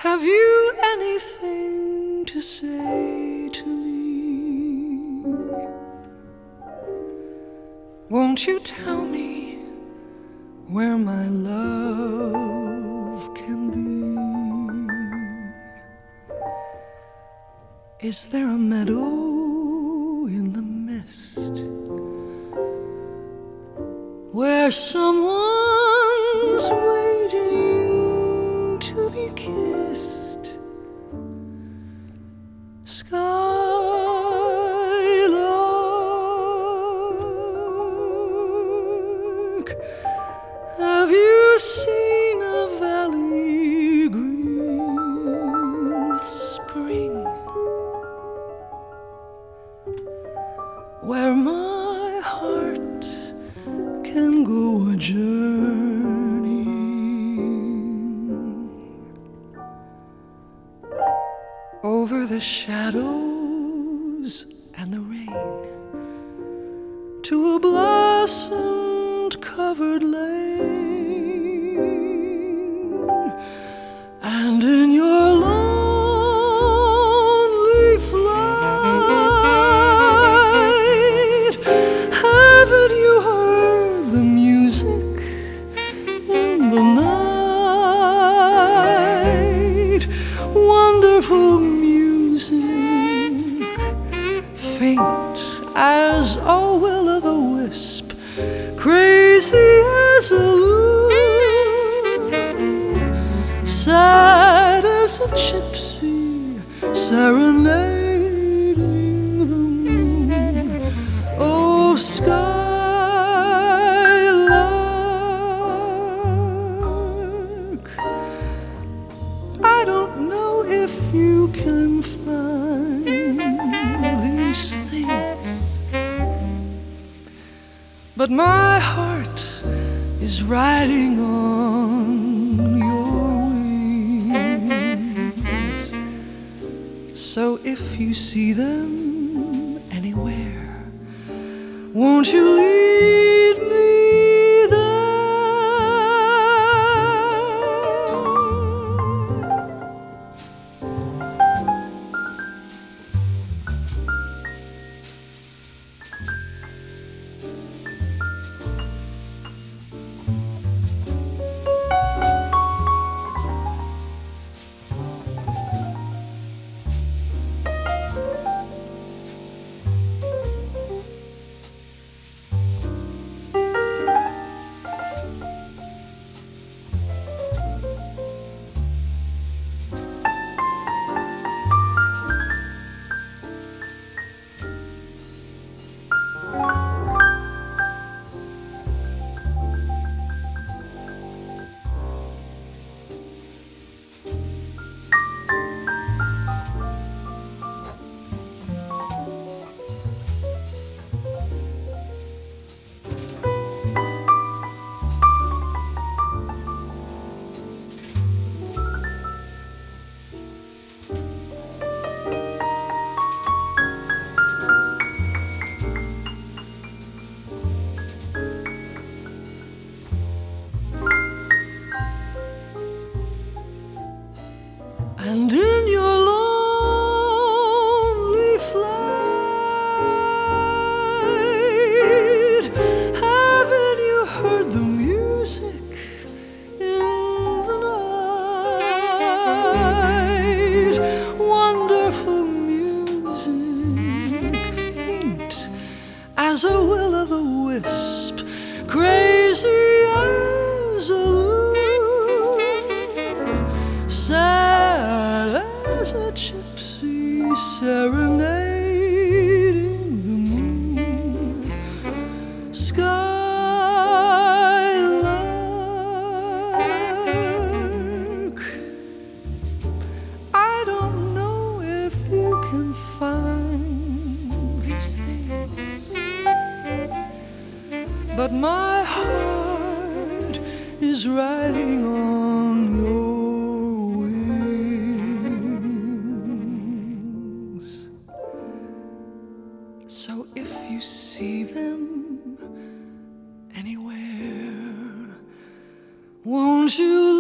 Have you anything to say to me? Won't you tell me where my love can be? Is there a meadow in the mist where someone's waiting to be kissed? Skylark, have you seen a valley green with spring, where my heart can go a journey over the shadows and the rain to a blossom-covered lane, and in your lonely flight, haven't you heard the music in the night? Wonderful music, faint as a will-o'-the-wisp, crazy as a loon, sad as a gypsy serenading the moon. Oh, Skylark, I don't know if you can find these things, but my heart is riding on your wings. So if you see them anywhere, won't you lead me there? And in your lonely flight, haven't you heard the music in the night? Wonderful music, faint as a will-o'-the-wisp, crazy as a loon, sad as a gypsy serenading the moon. Skylark, I don't know if you can find these things, but my heart is riding on your wings. So if you see them anywhere, won't you